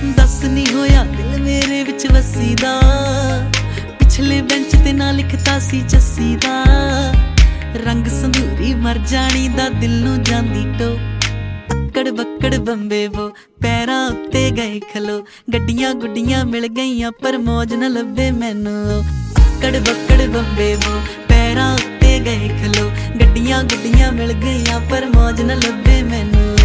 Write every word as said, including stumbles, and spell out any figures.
दस नहीं होया दिल मेरे विच वसी दा, पिछले बेंच ते ना लिखता सी जस्सी दा। रंग संधूरी मर जानी दा दिल नू जांदी टो, अक्कड़ बक्कड़ बंबे वो पैरां उत्ते गए खलो। गड्डियां गुड्डियां मिल गईयां पर मौज न लभे मैनू। अक्कड़ बक्कड़ बंबे वो पैरां उत्ते गए खलो, गड्डियां गुड्डियां मिल गईयां पर मौज न लभे मैनू।